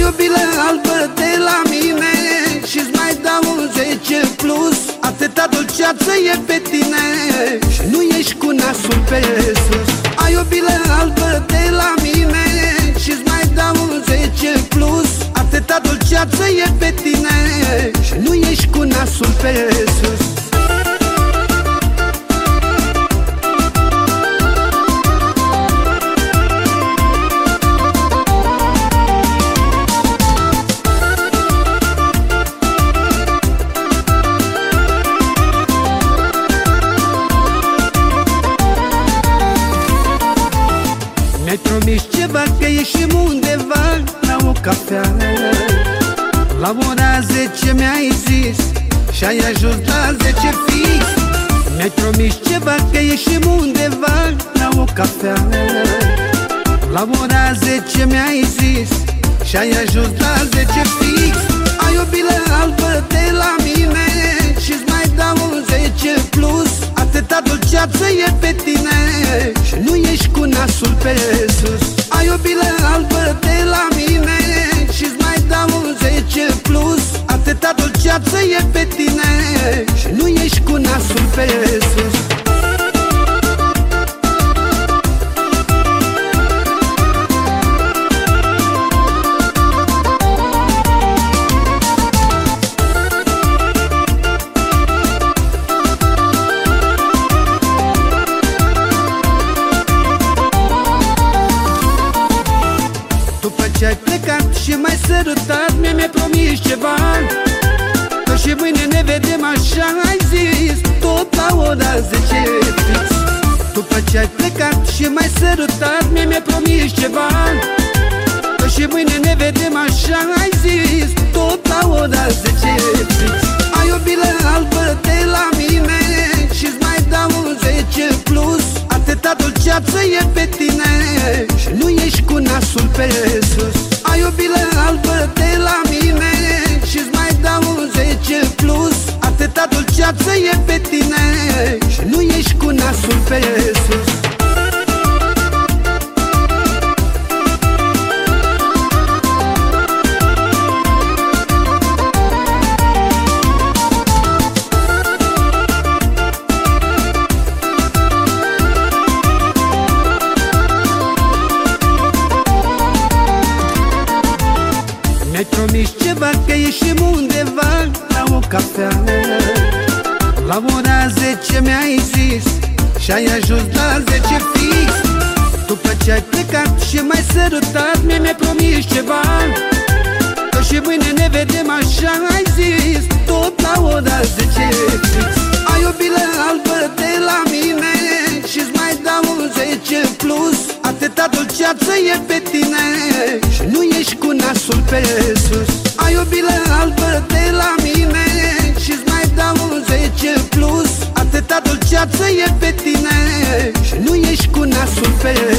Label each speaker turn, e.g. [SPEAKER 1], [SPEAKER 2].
[SPEAKER 1] o bilă albă de la mine și-ți mai dau un 10 plus. Atâta dulceață e pe tine și nu ești cu nasul pe sus. Ai o bilă albă de la mine și-ți mai dau un 10 plus. Atâta dulceață e pe tine și nu ești cu nasul pe sus. Mi-ai promis ceva, că ieșim undeva la o cafea. La ora 10 mi-ai zis și ai ajuns la 10 fix. Mi-ai promis ceva, că ieșim undeva la o cafea. La ora 10 mi-ai zis și ai ajuns la 10 fix. Ai o bilă albă de la mine și-ți mai dau un 10 plus. Atâta dulceață e pe tine și nu ești cu nasul pe sus. Ai o bilă albă de la mine și-ți mai dau un 10 plus. Atâta dulceață e pe tine și nu ești cu nasul pe sus. Ce-ai plecat și m-ai sărutat, mi-ai promis ceva, că și mâine ne vedem așa, ai zis, tot la ora 10 fix. După ce ai plecat și m-ai sărutat, mi-ai promis ceva, că și mâine ne vedem așa, ai zis, tot la ora 10 fix. Ai o bilă albă de la mine și-ți mai dau un 10 plus. Atâta dulceață e pe tine și nu ești cu nasul pe sus. Ai o bilă albă de la mine și-ți mai dau un 10 plus. Atâta dulceață e pe tine și nu ești cu nasul pe sus. Mi-ai promis ceva, că ieșim undeva la o cafea. La ora 10 mi-ai zis și ai ajuns la 10 fix. După ce ai plecat și m-ai sărutat, mi-ai promis ceva, că și mâine ne vedem așa, ai zis, tot la ora 10 fix. Ai o bilă albă de la mine și-ți mai dau un 10 plus. Atâta dulceață e pe tine și nu ești cu nasul pe sus. Ai o bilă albă de la mine și-ți mai dau un 10 plus. Atâta dulceață e pe tine și nu ești cu nasul pe